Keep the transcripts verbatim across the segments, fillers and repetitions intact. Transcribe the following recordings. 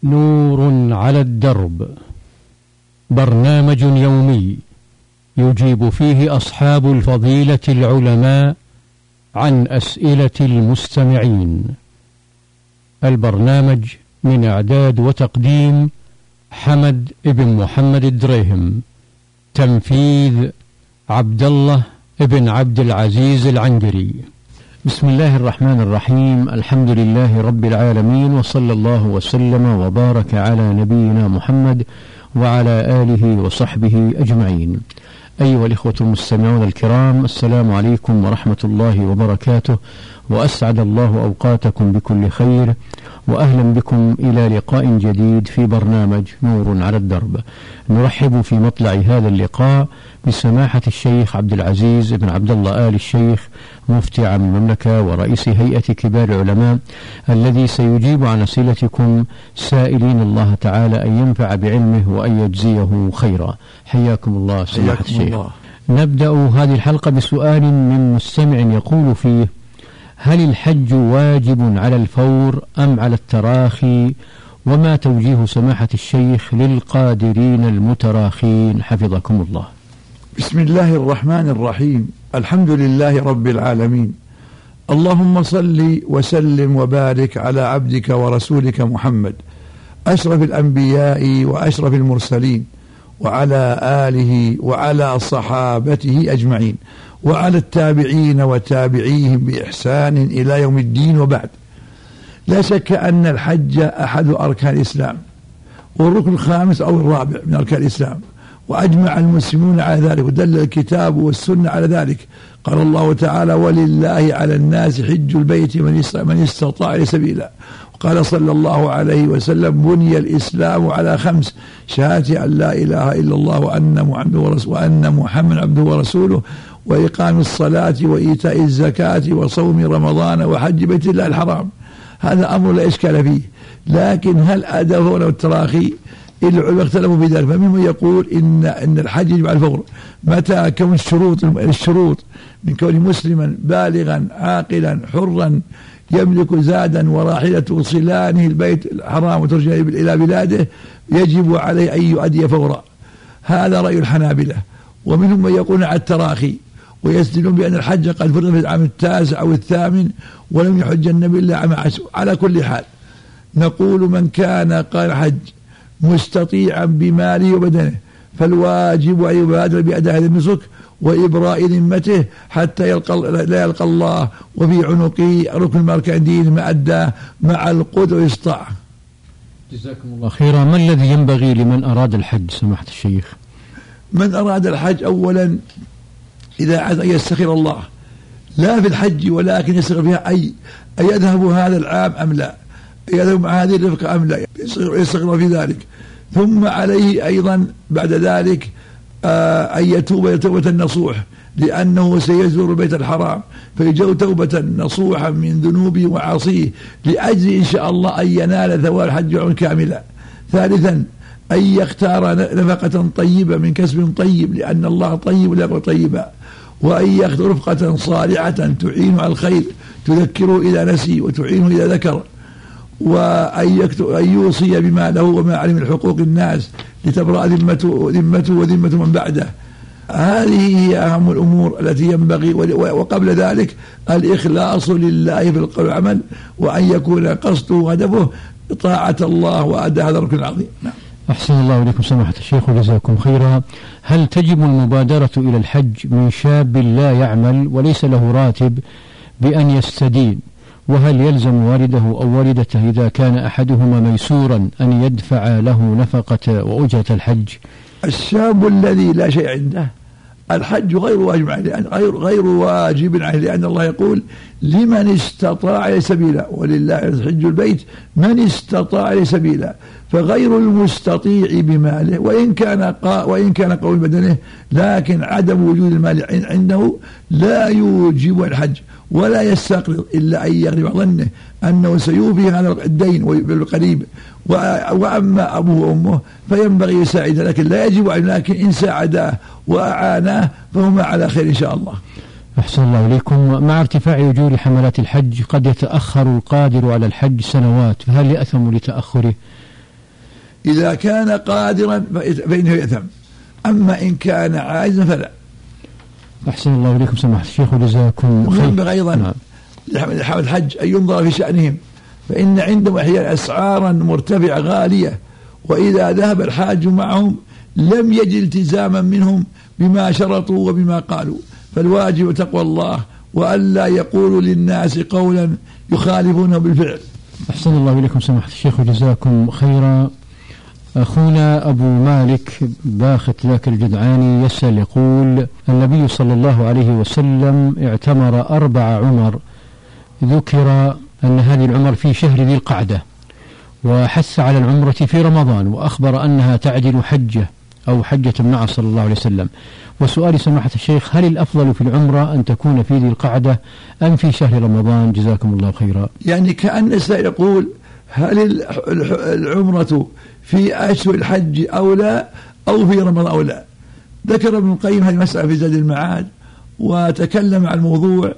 نور على الدرب، برنامج يومي يجيب فيه أصحاب الفضيلة العلماء عن أسئلة المستمعين. البرنامج من إعداد وتقديم حمد ابن محمد الدريهم، تنفيذ عبد الله ابن عبد العزيز العنقري. بسم الله الرحمن الرحيم، الحمد لله رب العالمين، وصلى الله وسلم وبارك على نبينا محمد وعلى آله وصحبه أجمعين. أيها الإخوة المستمعون الكرام، السلام عليكم ورحمة الله وبركاته، وأسعد الله أوقاتكم بكل خير، وأهلا بكم إلى لقاء جديد في برنامج نور على الدرب. نرحب في مطلع هذا اللقاء بسماحة الشيخ عبد العزيز بن عبد الله آل الشيخ، مفتي عام المملكة ورئيس هيئة كبار العلماء، الذي سيجيب عن أسئلتكم سائلين الله تعالى أن ينفع بعلمه وأن يجزيه خيرا. حياكم الله سماحة الشيخ. الله. نبدأ هذه الحلقة بسؤال من مستمع يقول فيه: هل الحج واجب على الفور أم على التراخي؟ وما توجيه سماحة الشيخ للقادرين المتراخين حفظكم الله؟ بسم الله الرحمن الرحيم، الحمد لله رب العالمين، اللهم صل وسلم وبارك على عبدك ورسولك محمد أشرف الأنبياء وأشرف المرسلين، وعلى آله وعلى صحابته أجمعين، وعلى التابعين وتابعيهم بإحسان إلى يوم الدين. وبعد، لا شك أن الحج أحد أركان الإسلام، والركن الخامس أو الرابع من أركان الإسلام، وأجمع المسلمون على ذلك، ودل الكتاب والسنة على ذلك. قال الله تعالى: ولله على الناس حج البيت من استطاع إليه سبيلا. وقال صلى الله عليه وسلم: بني الإسلام على خمس: شهادة أن لا إله إلا الله وأن محمد ورسوله وأن محمد عبده ورسوله، وإقام الصلاة وإيتاء الزكاة وصوم رمضان وحج بيت الله الحرام. هذا أمر لا إشكال فيه، لكن هل أداه له التراخي؟ العلماء اختلفوا في ذلك، فمنهم يقول إن إن الحج يجب على الفور متى كون الشروط الشروط من كون مسلما بالغا عاقلا حرا يملك زادا وراحلة توصلانه البيت الحرام وترجع إلى بلاده، يجب عليه أن يؤدي فورا. هذا رأي الحنابلة. ومنهم من يقول على التراخي، ويستدلون بأن الحج قد فرض في العام التاسع أو الثامن ولم يحج النبي إلا عام عشر. على كل حال، نقول من كان قال حج مستطيعا بماله وبدنه فالواجب أن يبادر بأداء هذا النسك وإبراء ذمته حتى يلقى لا يلقى الله وفي عنقه ركن من أركان دينه ما أداه مع القدرة والإستطاعة. جزاكم الله خيرا. ما الذي ينبغي لمن أراد الحج سماحة الشيخ؟ من أراد الحج أولا إذا عايز أن يستخير الله لا في الحج، ولكن يستخير فيها أي أيذهب هذا العام أم لا، يذهب مع هذه الرفقة أم لا، يستخير في ذلك. ثم عليه أيضا بعد ذلك آه أن يتوب توبة نصوح، لأنه سيزور البيت الحرام فيجو توبة نصوحا من ذنوبه وعاصيه لأجل إن شاء الله أن ينال ثواب الحج كاملا. ثالثا أن يختار نفقة طيبة من كسب طيب، لأن الله طيب لا يقبل طيبا، وأن يختار رفقة صالحة تعين على الخير تذكره إذا نسي وتعينه إذا ذكر، وأن يوصي بما له وما علم من حقوق الناس لتبرأ ذمته ذمته وذمة من بعده. هذه هي أهم الأمور التي ينبغي. وقبل ذلك الإخلاص لله في القول والعمل، وأن يكون قصده وهدفه طاعة الله وأداء هذا الركن العظيم. نعم. أحسن الله إليكم سماحة الشيخ وجزاكم خيرا. هل تجب المبادرة إلى الحج من شاب لا يعمل وليس له راتب بأن يستدين؟ وهل يلزم والده أو والدته إذا كان أحدهما ميسورا أن يدفع له نفقة وأجرة الحج؟ الشاب الذي لا شيء عنده الحج غير واجب عليه، غير غير واجب عليه، لأن الله يقول: لمن استطاع إليه سبيلا، ولله حج البيت من استطاع إليه سبيلا. فغير المستطيع بماله وإن كان قا وإن كان قوي بدنه، لكن عدم وجود المال عنده لا يوجب الحج، ولا يستقرض إلا أن يغلب ظنه أنه سيوفي هذا الدين بالقريب. وأما أبوه وأمه فينبغي يساعد، لكن لا يجب عليه، لكن إن ساعداه وأعاناه فهما على خير إن شاء الله. أحسن الله إليكم. مع ارتفاع أجور حملات الحج قد يتأخر القادر على الحج سنوات، فهل يأثم لتأخره؟ إذا كان قادرا فإنه يأثم، أما إن كان عاجزا فلا. أحسن الله إليكم سماحة الشيخ وجزاكم خير. ينبغي أيضا لحمل الحج أن ينظر في شأنهم، فإن عندهم أحيانا أسعارا مرتفعة غالية، وإذا ذهب الحاج معهم لم يجد التزاما منهم بما شرطوا وبما قالوا، فالواجب تقوى الله وألا يقولوا للناس قولا يخالفونه بالفعل. أحسن الله إليكم سماحة الشيخ وجزاكم خيرا. أخونا أبو مالك باخت ذاك الجدعاني يسأل يقول: النبي صلى الله عليه وسلم اعتمر أربع عمر، ذكر أن هذه العمر في شهر ذي القعدة، وحث على العمرة في رمضان، وأخبر أنها تعدل حجة أو حجة معه صلى الله عليه وسلم. وسؤال سماحة الشيخ: هل الأفضل في العمرة أن تكون في ذي القعدة أم في شهر رمضان؟ جزاكم الله خيرا. يعني كأن سيقول: هل العمرة في أشهر الحج أو لا، أو في رمضان أو لا؟ ذكر ابن القيم هذه المسألة في زاد المعاد وتكلم عن الموضوع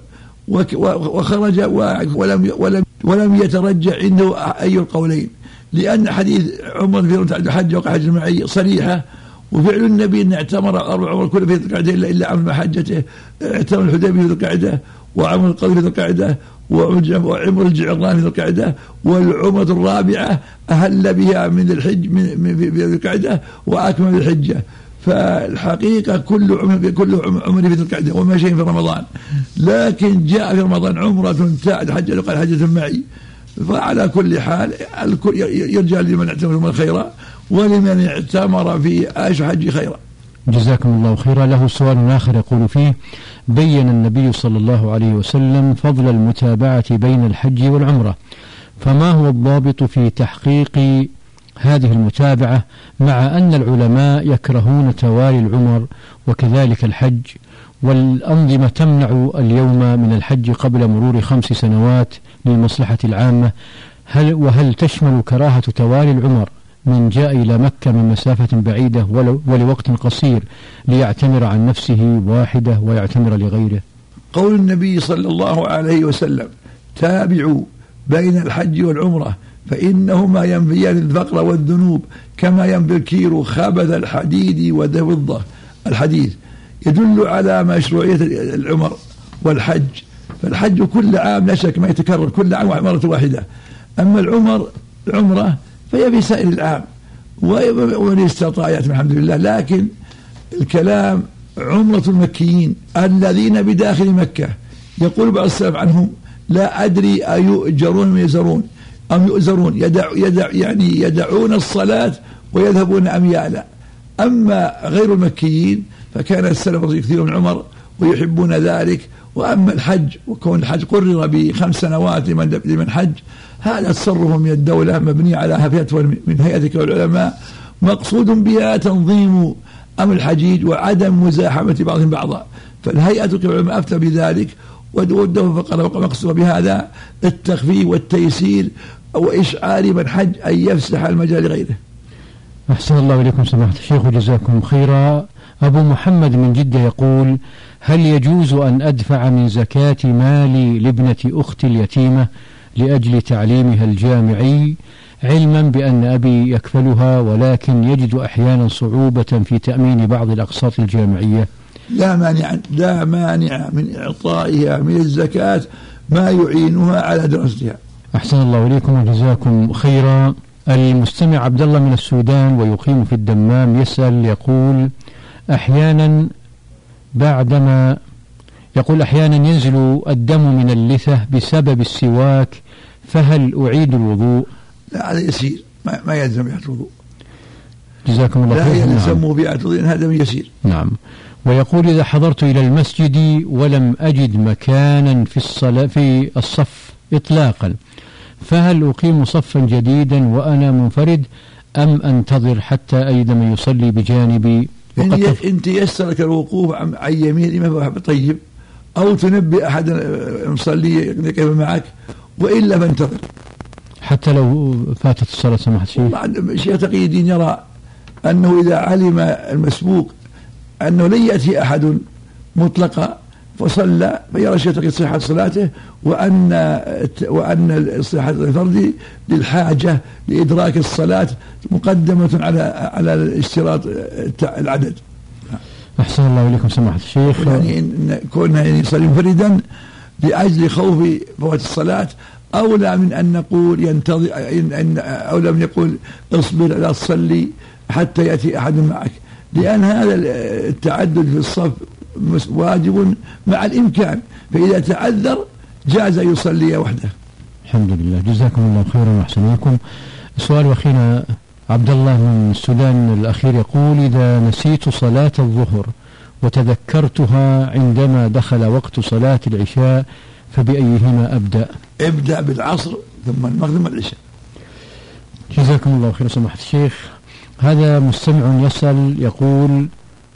وخرج ولم ولم ولم يترجع عنده أي القولين، لأن حديث عمر في رمضان حج وقع حج معي صريحة، وفعل النبي أن اعتمر أربع عمر كله في ذي القعدة إلا عمر حجته، اعتمر الحديبية في ذي القعدة، وعمر القضية في ذي القعدة، وعمر الجعران في ذي القعدة، والعمرة الرابعة أهل بها من الحج من في ذي القعدة وأكمل الحجة. فالحقيقة كل عمر كل عمر في ذي القعدة وما شيء في رمضان، لكن جاء في رمضان عمرة تعد حجة وقال حجة معي. فعلى كل حال الكل يرجع لمن اعتمر من خيرا ولمن اعتمر في أشهر حج خيرا. جزاكم الله خيرا. له سؤال آخر يقول فيه: بين النبي صلى الله عليه وسلم فضل المتابعة بين الحج والعمرة، فما هو الضابط في تحقيق هذه المتابعة، مع أن العلماء يكرهون توالي العمر وكذلك الحج، والأنظمة تمنع اليوم من الحج قبل مرور خمس سنوات للمصلحة العامة؟ هل وهل تشمل كراهة توالي العمر من جاء إلى مكة من مسافة بعيدة ولوقت قصير ليعتمر عن نفسه واحدة ويعتمر لغيره؟ قول النبي صلى الله عليه وسلم: تابعوا بين الحج والعمرة فإنهما ينفيان الفقر والذنوب كما ينفي الكير خبث الحديد وذوضة الحديث، يدل على مشروعية العمر والحج. فالحج كل عام لا شك ما يتكرر كل عام مرة واحدة، أما العمر العمرة فهي في سائر العام ومن استطاع يأتي الحمد لله. لكن الكلام عمرة المكيين الذين بداخل مكة، يقول بعض السلف عنهم: لا أدري أيؤجرون أم يؤزرون أم يؤزرون يدع يدع يعني يدعون الصلاة ويذهبون أميالا. أما غير المكيين فكان السلف يكثير من عمر ويحبون ذلك. وأما الحج وكون الحج قرر بخمس سنوات لمن لمن حج، هذا تصرف من الدولة مبني على فتوى من هيئتك والعلماء، مقصود بها تنظيم أمر الحجيج وعدم مزاحمة بعضهم بعضا. فالهيئة والعلماء أفتى بذلك ودوه فقال مقصود بهذا التخفيف والتيسير وإشعار من حج أن يفسح المجال لغيره. أحسن الله إليكم سماحة الشيخ وجزاكم خيرا. أبو محمد من جدة يقول: هل يجوز أن أدفع من زكاة مالي لابنة أختي اليتيمة لأجل تعليمها الجامعي، علما بأن أبي يكفلها ولكن يجد أحيانا صعوبة في تأمين بعض الأقساط الجامعية؟ لا مانع لا مانع من إعطائها من الزكاة ما يعينها على دراستها. أحسن الله إليكم وجزاكم خيرا. المستمع عبد الله من السودان ويقيم في الدمام يسأل يقول: أحيانا بعدما يقول أحيانا ينزل الدم من اللثة بسبب السواك، فهل أعيد الوضوء؟ لا، هذا يسير، ما, ما يلزم بيعة الوضوء. جزاكم الله خيرا. لا يلزم بيعة الوضوء، هذا يسير. نعم. ويقول: إذا حضرت إلى المسجد ولم أجد مكانا في الصلاة في الصف إطلاقا، فهل أقيم صفا جديدا وأنا منفرد أم أنتظر حتى أجد من يصلي بجانبي؟ إن تيسرك الوقوف عن يمين الإمام طيب، أو تنبي أحد مصلي يقف معك، وإلا فانتظر حتى لو فاتت الصلاة. سماحة الشيخ الشيخ تقي الدين يرى أنه إذا علم المسبوق أنه لن يأتي أحد مطلقا فصلى فيرى شيء صحة صلاته، وأن وأن صحة الفرد للحاجة لإدراك الصلاة مقدمة على على اشتراط العدد. أحسن الله إليكم سماحة الشيخ. يعني إن كونه يصلي منفردا لأجل خوف فوات الصلاة أولى من أن نقول ينتظر، إن أولى من يقول اصبر لا تصلي حتى يأتي أحد معك، لأن هذا التعدد في الصف واجب مع الإمكان، فإذا تعذر جاز يصلي وحده. الحمد لله، جزاكم الله خيرا وأحسن إليكم. السؤال أخينا عبد الله من السودان الأخير يقول: إذا نسيت صلاة الظهر وتذكرتها عندما دخل وقت صلاة العشاء فبأيهما أبدأ؟ ابدأ بالعصر ثم المغرب والعشاء. جزاكم الله خيرا سماحة الشيخ. هذا مستمع يسأل يقول: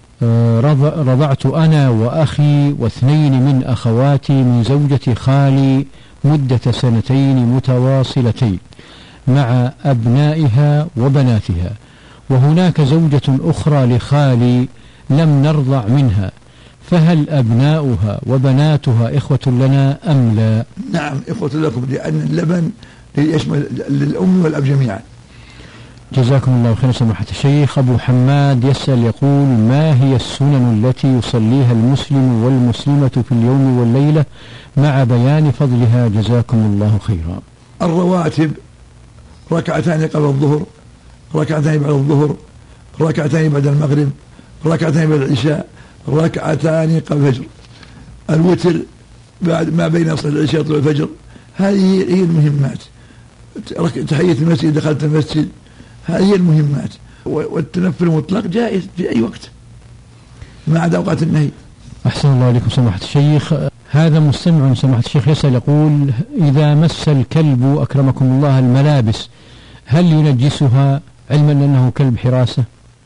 رضعت أنا وأخي واثنين من أخواتي من زوجة خالي مدة سنتين متواصلتين مع أبنائها وبناتها، وهناك زوجة أخرى لخالي لم نرضع منها، فهل أبناؤها وبناتها إخوة لنا أم لا؟ نعم إخوة لكم، لأن اللبن يشمل للأم والأب جميعا. جزاكم الله خيرا سماحة الشيخ. أبو حماد يسأل يقول: ما هي السنن التي يصليها المسلم والمسلمة في اليوم والليلة مع بيان فضلها جزاكم الله خيرا؟ الرواتب: ركعتان قبل الظهر، ركعتان بعد الظهر، ركعتان بعد المغرب، ركعتان بعد العشاء، ركعتان قبل الفجر. الوتر بعد ما بين صلاة العشاء وطلوع الفجر. هذه هي المهمات. تحية المسجد، دخلت المسجد، هذه المهمات. والتنفل المطلق جائز في أي وقت ما عدا أوقات النهي. أحسن الله عليكم سماحة الشيخ. هذا مستمع سماحة الشيخ يسأل يقول: إذا مس الكلب أكرمكم الله الملابس هل ينجسها علما أنه كلب حراسة؟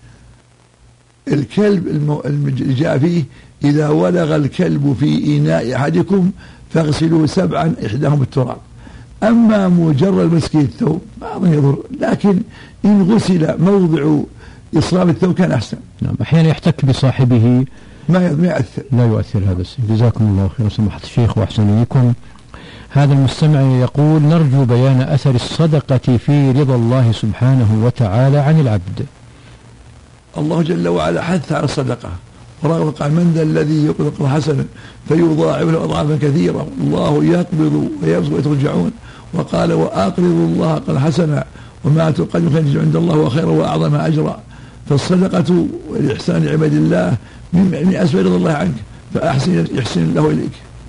الكلب اللي جاء فيه: إذا ولغ الكلب في إناء أحدكم فاغسلوا سبعا إحداهم التراب. أما مجرد مسك الثوب ما أظن يضر، لكن إن غسل موضع إصابة الثوب كان أحسن. نعم، أحيانا يحتك بصاحبه ما يؤثر، لا يؤثر هذا الشيء. جزاكم الله خيرا سماحة الشيخ وأحسن إليكم. هذا المستمع يقول: نرجو بيان أثر الصدقة في رضا الله سبحانه وتعالى عن العبد. الله جل وعلا حث على الصدقة، ورغم قال: من ذا الذي يقبض حسنا فيضاعف له أضعافا كثيرة، الله يقبض ويبسط وترجعون. وقال: وأقرضوا الله قرضا حسنا وما تقدموا خيرا عند الله وخيرا وأعظم أجرا. فالصدقة والإحسان لعباد الله من أسباب رضا الله عنك، فأحسن يحسن الله إليك.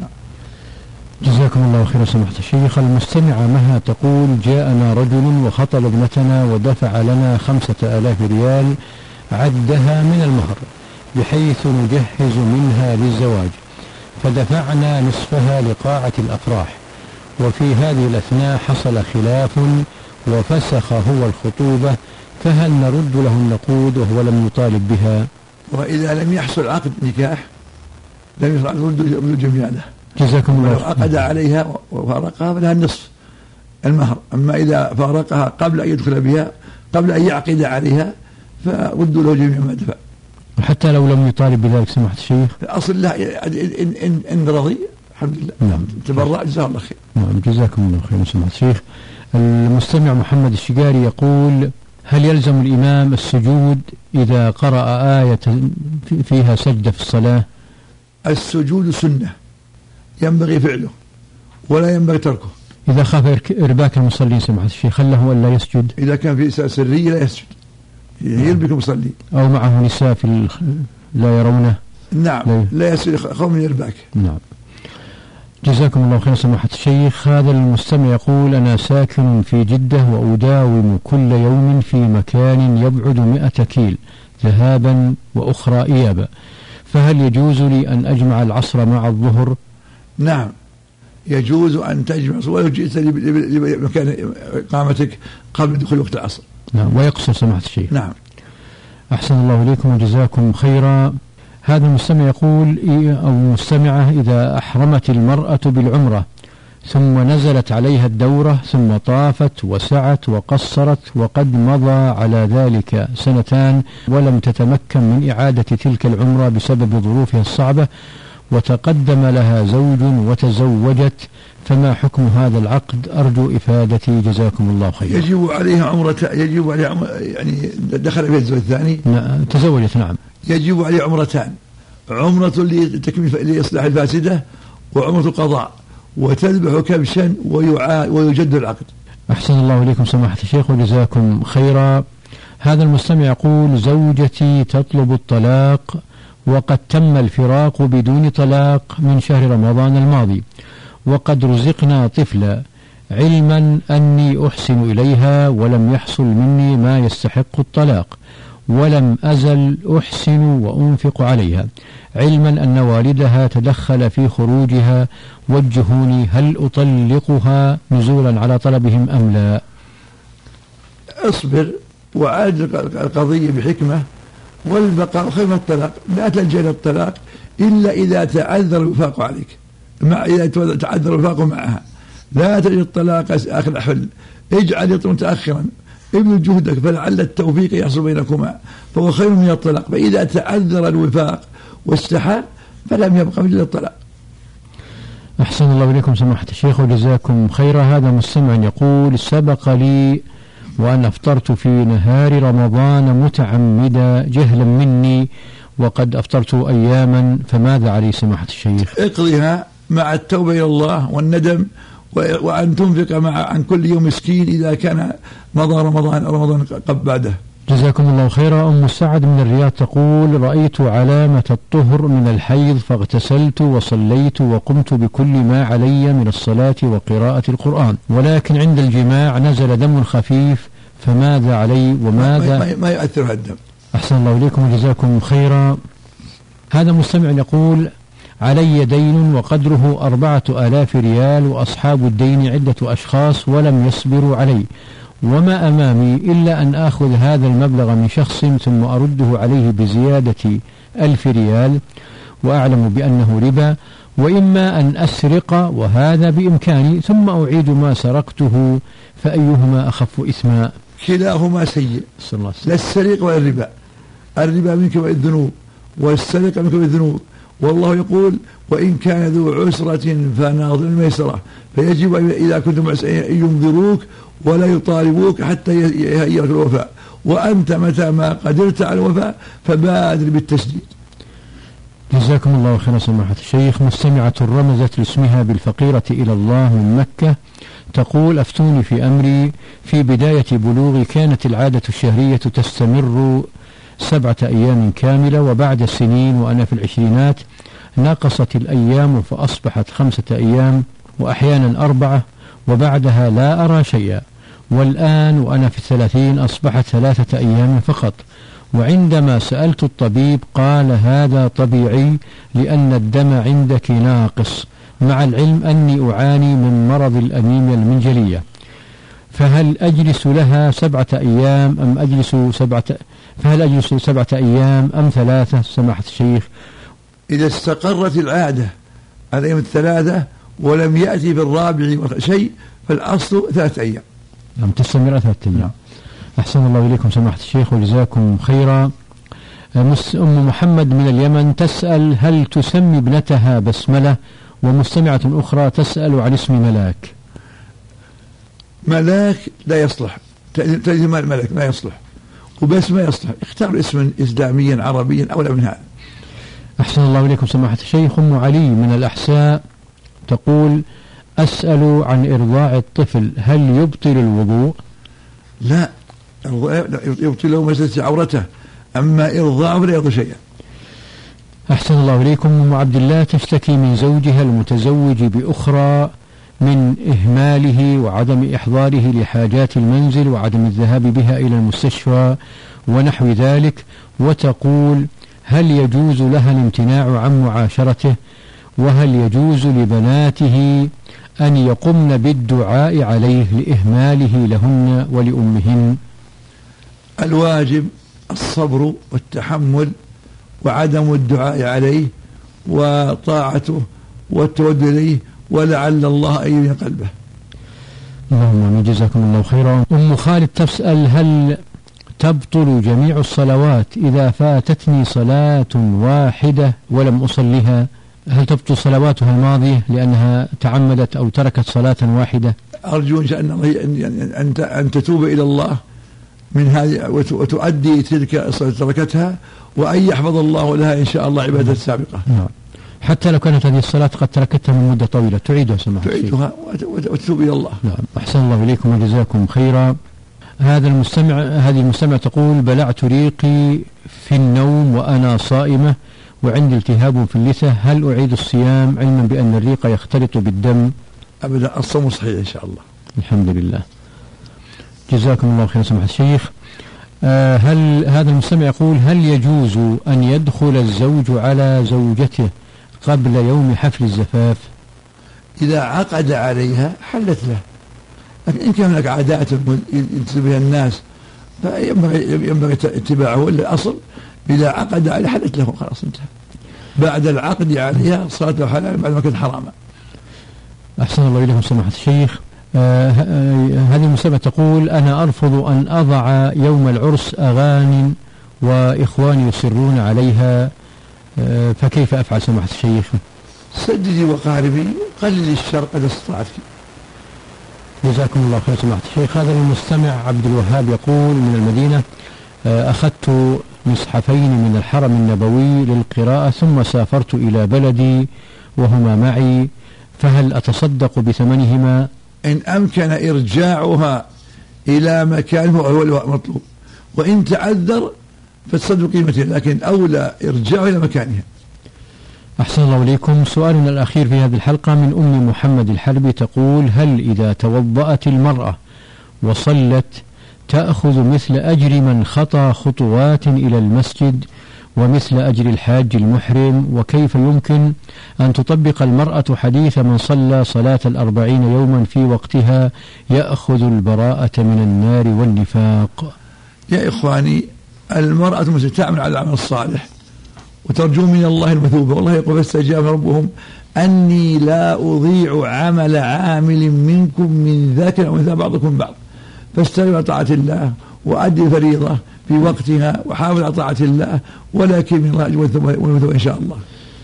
جزاكم الله خيرا سماحة الشيخ. المستمعة مها تقول: جاءنا رجل وخطب ابنتنا ودفع لنا خمسة آلاف ريال عدها من المهر بحيث نجهز منها للزواج، فدفعنا نصفها لقاعة الأفراح، وفي هذه الأثناء حصل خلاف وفسخ هو الخطوبة، فهل نرد له النقود وهو لم يطالب بها؟ وإذا لم يحصل عقد نكاح لم يحصل عقد رد جميعا له. جزاكم الله. ولو عقد عليها وفارقها فلها النصف المهر. أما إذا فارقها قبل أن يدخل بها، قبل أن يعقد عليها، فردوا له جميع ما دفع. حتى لو لم يطالب بذلك سماحة الشيخ؟ أصل له إن, إن, إن رضي الحمد لله. نعم. تبرع جزاه الله خير. نعم جزاكم الله خير سماحة الشيخ. المستمع محمد الشقاري يقول: هل يلزم الإمام السجود إذا قرأ آية فيها سجدة في الصلاة؟ السجود سنة ينبغي فعله ولا ينبغي تركه. إذا خاف إرباك المصلين سماحة الشيخ هل له ألا يسجد؟ إذا كان في سرية لا يسجد، يربك المصلي. أو معه نساء في ال... لا يرونه. نعم لا, لا يسجد خوف من إرباك. نعم جزاكم الله خير سماحة الشيخ. هذا المستمع يقول: أنا ساكن في جدة وأداوم كل يوم في مكان يبعد مئة كيل ذهابا وأخرى إيابا، فهل يجوز لي أن أجمع العصر مع الظهر؟ نعم يجوز أن تجمع، ولو جئت لمكان إقامتك قبل دخول وقت العصر. نعم ويقصر سماحة الشيخ. نعم. أحسن الله إليكم وجزاكم خيرا. هذا المستمع يقول: أو مستمعة: إذا أحرمت المرأة بالعمرة ثم نزلت عليها الدورة ثم طافت وسعت وقصرت وقد مضى على ذلك سنتان ولم تتمكن من إعادة تلك العمرة بسبب ظروفها الصعبة، وتقدم لها زوج وتزوجت، فما حكم هذا العقد؟ أرجو إفادتي جزاكم الله خيرا. يجب عليها عمرة، يجب عليها عمرة يعني دخل في الزوج الثاني. نعم تزوجت. نعم يجب عليه عمرتان، عمرة لتكميل لإصلاح الفاسدة وعمرة قضاء، وتذبح كبشا ويجد العقد. أحسن الله إليكم سماحة الشيخ وجزاكم خيرا. هذا المستمع يقول: زوجتي تطلب الطلاق وقد تم الفراق بدون طلاق من شهر رمضان الماضي، وقد رزقنا طفلا، علما أني أحسن إليها ولم يحصل مني ما يستحق الطلاق، ولم أزل أحسن وأنفق عليها، علما أن والدها تدخل في خروجها. وجهوني، هل أطلقها نزولا على طلبهم أم لا؟ اصبر وعاد القضية بحكمة، والبقاء خير من الطلاق. لا تلجأ إلى الطلاق إلا إذا تعذر الوفاق عليك، مع إذا تعذر الوفاق معها. لا تجد الطلاق آخر حل، اجعل يطلق متأخرا، ابن جهدك فلعل التوفيق يحصل بينكما، فهو خير من الطلاق. فإذا تعذر الوفاق واستحال فلم يبقى إلا الطلاق. أحسن الله إليكم سماحة الشيخ وجزاكم خيرا. هذا مستمع يقول: سبق لي وأن أفطرت في نهار رمضان متعمدا جهلا مني، وقد أفطرت أياما، فماذا علي سماحة الشيخ؟ اقضيها مع التوبة إلى الله والندم، وأن تنفق مع عن كل يوم مسكين إذا كان مضى رمضان رمضان قبل بعده. جزاكم الله خيرا. أم سعد من الرياض تقول: رأيت علامة الطهر من الحيض فاغتسلت وصليت وقمت بكل ما علي من الصلاة وقراءة القرآن، ولكن عند الجماع نزل دم خفيف، فماذا علي وماذا؟ ما, ما يؤثر هذا الدم. أحسن الله إليكم وجزاكم خيرا. هذا مستمع يقول: علي دين وقدره أربعة آلاف ريال، وأصحاب الدين عدة أشخاص ولم يصبروا علي، وما أمامي إلا أن آخذ هذا المبلغ من شخص ثم أرده عليه بزيادة ألف ريال، وأعلم بأنه ربا، وإما أن أسرق وهذا بإمكاني ثم أعيد ما سرقته، فأيهما أخف إثما؟ كلاهما سيء، لا السرقة ولا الربا. الربا من كبائر الذنوب والسرقة من كبائر الذنوب، والله يقول: وإن كان ذو عسرة فناظر ميسرة، فيجب إذا كنتم أن ينظروك ولا يطالبوك حتى يهيئك الوفاء، وأنت متى ما قدرت على الوفاء فبادر بالتسديد. جزاكم الله خيرا سماحة الشيخ. مستمعة رمزت لاسمها بالفقيرة إلى الله من مكة تقول: أفتوني في أمري، في بداية بلوغي كانت العادة الشهرية تستمر سبعة أيام كاملة، وبعد سنين وأنا في العشرينات نقصت الأيام فأصبحت خمسة أيام وأحيانا أربعة، وبعدها لا أرى شيئا، والآن وأنا في الثلاثين أصبحت ثلاثة أيام فقط، وعندما سألت الطبيب قال هذا طبيعي لأن الدم عندك ناقص، مع العلم أني أعاني من مرض الأنيميا المنجلية، فهل أجلس لها سبعة أيام أم أجلس سبعة فهل أجلس سبعة أيام أم ثلاثة سماحة الشيخ؟ إذا استقرت العادة على يوم الثلاثة ولم يأتي في الرابع شيء فالأصل ثلاثة أيام. نعم تستمر ثلاثة أيام. أحسن الله إليكم سماحة الشيخ وجزاكم خيرا. أم محمد من اليمن تسأل: هل تسمي ابنتها بسملة؟ ومستمعة أخرى تسأل عن اسم ملاك. ملاك لا يصلح، ترجمة الملك لا يصلح، وبسمة يصلح. اختار اسما إسلاميا عربيا أولى من هذا. أحسن الله إليكم سماحة الشيخ. أم علي من الأحساء تقول: أسأل عن إرضاع الطفل، هل يبطل الوضوء؟ لا، يبطل مسألة عورته، أما إرضاعه لا يضر شيئا. أحسن الله إليكم. أم عبد الله تشتكي من زوجها المتزوج بأخرى من إهماله وعدم إحضاره لحاجات المنزل وعدم الذهاب بها إلى المستشفى ونحو ذلك، وتقول: هل يجوز لها الامتناع عن معاشرته؟ وهل يجوز لبناته أن يقمن بالدعاء عليه لإهماله لهن ولأمهن؟ الواجب الصبر والتحمل وعدم الدعاء عليه وطاعته والتودد إليه، ولعل الله أن يهدي قلبه. اللهم آمين. جزاكم الله خيرا. أم خالد تسأل: هل تبطل جميع الصلوات إذا فاتتني صلاة واحدة ولم أصلها؟ هل تبطل صلواتها الماضية لأنها تعمدت أو تركت صلاة واحدة؟ أرجو إن شاء الله أن أن تتوب إلى الله من هذه وتؤدي تلك تركتها، وأن يحفظ الله لها إن شاء الله عبادة السابقة. نعم. حتى لو كانت هذه الصلاة قد تركتها من مدة طويلة تعيدها سماحة تعيدها وتتوب إلى الله. نعم. أحسن الله إليكم وجزاكم خيرا. هذا المستمع هذه المستمع تقول: بلعت ريقي في النوم وأنا صائمة وعندي التهاب في اللثة، هل أعيد الصيام علما بأن الريق يختلط بالدم؟ أبدا، الصوم صحيح إن شاء الله. الحمد لله. جزاكم الله خير سماحة الشيخ. آه هل هذا المستمع يقول: هل يجوز أن يدخل الزوج على زوجته قبل يوم حفل الزفاف؟ إذا عقد عليها حلت له، لكن إن كان هناك عادات يلتزم بها الناس فينبغي اتباعه. الأصل إذا عقد عليها حلت له، خلاص انتهى. بعد العقد عليها صارت له حلال بعد ما كانت حراما. أحسن الله إليكم سماحة الشيخ. آه هذه المستمعة تقول: أنا أرفض أن أضع يوم العرس أغاني وإخواني يصرون عليها، آه فكيف أفعل سماحة الشيخ؟ سددي وقاربي قلل الشر قد استطعت. جزاكم الله خير سماحة الشيخ. هذا المستمع عبد الوهاب يقول من المدينة: آه أخذت مصحفين من الحرم النبوي للقراءة ثم سافرت إلى بلدي وهما معي، فهل أتصدق بثمنهما؟ إن أمكن إرجاعها إلى مكانه هو المطلوب، وإن تعذر فتصدق قيمتها، لكن أولى إرجاعه إلى مكانها. أحسن الله إليكم. سؤالنا الأخير في هذه الحلقة من أم محمد الحربي تقول: هل إذا توضأت المرأة وصلت تأخذ مثل أجر من خطى خطوات إلى المسجد ومثل أجر الحاج المحرم؟ وكيف يمكن أن تطبق المرأة حديث من صلى صلاة الأربعين يوما في وقتها يأخذ البراءة من النار والنفاق؟ يا إخواني، المرأة تعمل على العمل الصالح وترجو من الله المثوبة، والله يقول: فاستجاب ربهم أني لا أضيع عمل عامل منكم من ذكر أو أنثى بعضكم بعض، فاستجب طاعة الله وأدي الفريضة في وقتها وحاول على طاعة الله، ولكن من الله والمثوبة إن شاء الله.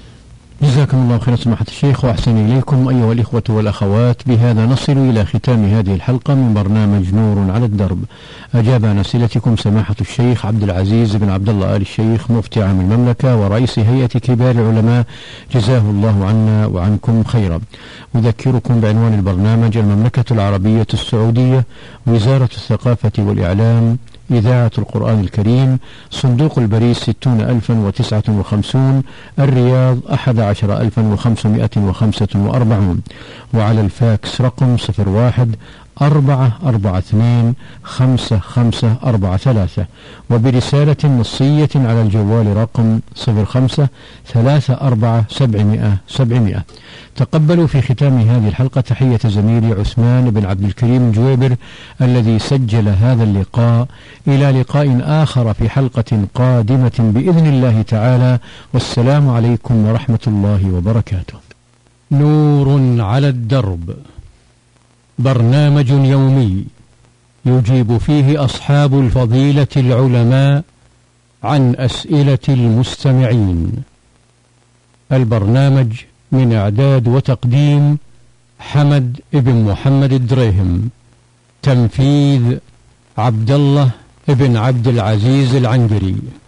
جزاكم الله خيرا سماحة الشيخ وأحسن إليكم أيها الإخوة والأخوات. بهذا نصل إلى ختام هذه الحلقة من برنامج نور على الدرب. أجاب عن أسئلتكم سماحة الشيخ عبد العزيز بن عبد الله آل الشيخ مفتي عام المملكة ورئيس هيئة كبار العلماء، جزاه الله عنا وعنكم خيرا. أذكركم بعنوان البرنامج: المملكة العربية السعودية، وزارة الثقافة والإعلام، إذاعة القرآن الكريم، صندوق البريد ستون ألفا وتسعة وخمسون، الرياض أحد عشر ألفا وخمسمائة وخمسة وأربعون، وعلى الفاكس رقم صفر واحد أربعة أربعة اثنين خمسة خمسة أربعة ثلاثة، وبرسالة نصية على الجوال رقم صفر خمسة ثلاثة أربعة سبعمائة سبعمائة. تقبلوا في ختام هذه الحلقة تحية زميلي عثمان بن عبد الكريم الجويبر الذي سجل هذا اللقاء. إلى لقاء آخر في حلقة قادمة بإذن الله تعالى، والسلام عليكم ورحمة الله وبركاته. نور على الدرب، برنامج يومي يجيب فيه أصحاب الفضيلة العلماء عن أسئلة المستمعين. البرنامج من إعداد وتقديم حمد ابن محمد الدريهم، تنفيذ عبد الله ابن عبد العزيز العنقري.